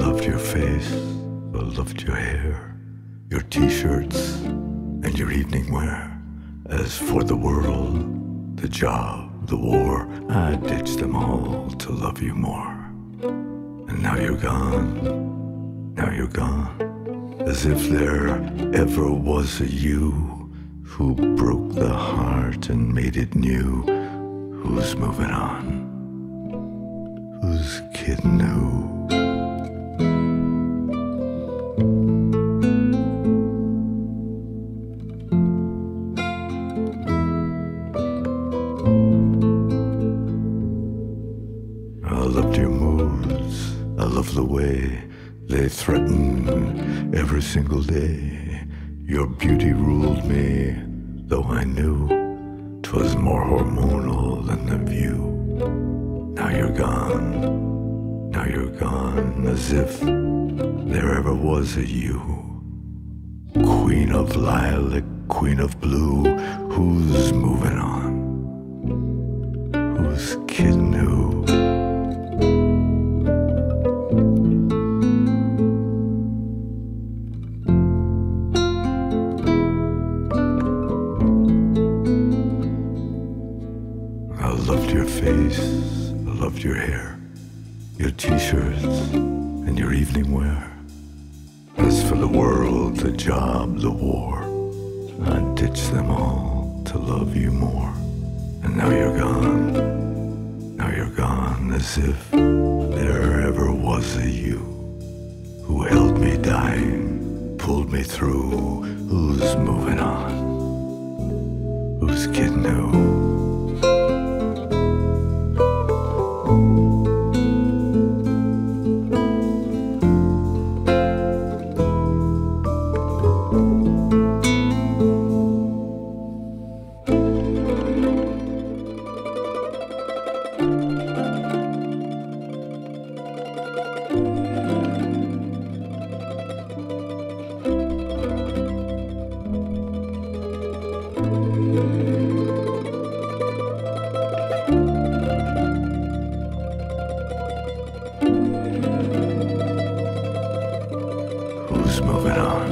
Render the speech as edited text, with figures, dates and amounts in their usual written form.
loved your face, I loved your hair, your t-shirts, and your evening wear. As for the world, the job, the war, I ditched them all to love you more. And now you're gone, now you're gone, as if there ever was a you who broke the heart and made it new. Who's moving on? Who's kidding who? I loved your moves, I loved the way they threatened every single day. Your beauty ruled me, though I knew 'twas more hormonal than the view. Now you're gone, now you're gone, as if there ever was a you. Queen of lilac, queen of blue, who's moving on? Who's kidding who? I loved your face, I loved your hair, your t-shirts, and your evening wear. As for the world, the job, the war, I ditched them all to love you more. And now you're gone, now you're gone, as if there ever was a you who held me dying, pulled me through. Who's moving on? Who's kidding who? Who's moving on?